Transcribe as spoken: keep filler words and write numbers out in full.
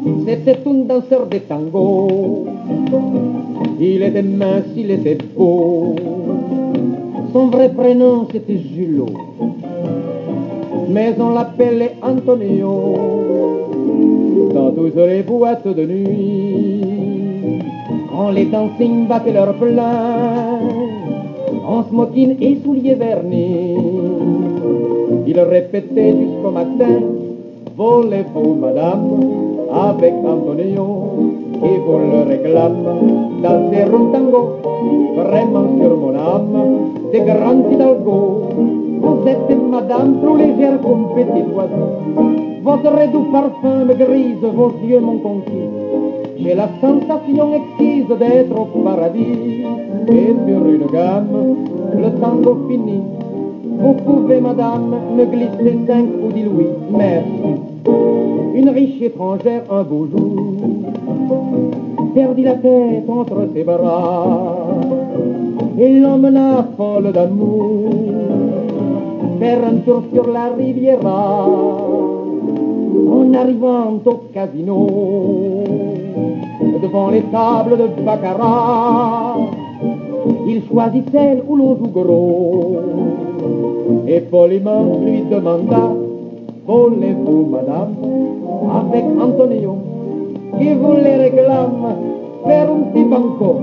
C'était un danseur de tango. Il était mince, il était beau. Son vrai prénom c'était Julot, mais on l'appelait Antonio. Dans toutes les boîtes de nuit, quand les dancing battaient leur plein, en smoking et souliers vernis, il répétait jusqu'au matin: volez-vous madame avec Antonio qui vous le réclame? Danser un tango vraiment sur mon âme, des grands hidalgos. Vous êtes madame trop légère comme petit oiseau. Votre doux parfum me grise, vos yeux m'ont conquis. J'ai la sensation exquise d'être au paradis. Et sur une gamme, le tango fini, vous pouvez madame me glisser cinq ou dix louis. Merci. Une riche étrangère un beau jour perdit la tête entre ses bras et l'emmena folle d'amour faire un tour sur la Riviera. En arrivant au casino, devant les tables de baccarat, il choisit celle où l'on joue gros et poliment lui demanda: voulez-vous madame avec Antonio qui vous les réclame faire un petit banco?